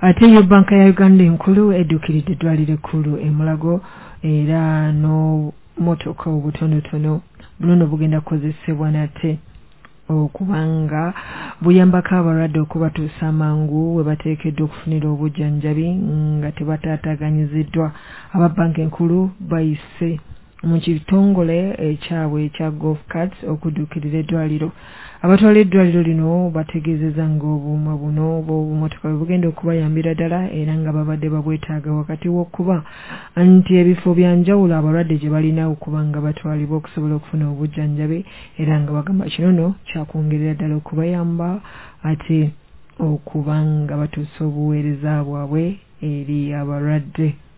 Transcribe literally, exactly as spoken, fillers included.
ate yo banka ya Uganda enkulu eddukiridde eddwaliro ekkulu e Mulago era no motoka obutonotono buno bugenda kukozesebwa nate okubanga buyambako abalwadde okubatuusa amangu we bateekeddwa okufunira obujjanjabi nga tebatataganyiziddwa. aba banka enkulu bayise mu kitongole ekyabwe ekya golf carts okuddukirira eddwaliro. abatwala eddwaliro lino bategeezezza ng'obuuma buno bw'obumotoka bwe bugenda okubayambira ddala era nga babadde babwetaaga wakati w'okuba nti ebifo bya njawulo abalwadde gye balina okuba nga batwalibwa okusobola okufuna obujjanjabi era nga bagamba kino nno kyakwongerera ddala okubayamba ate okuba nga batuusa obuweereza bwabwe eri abalwadde.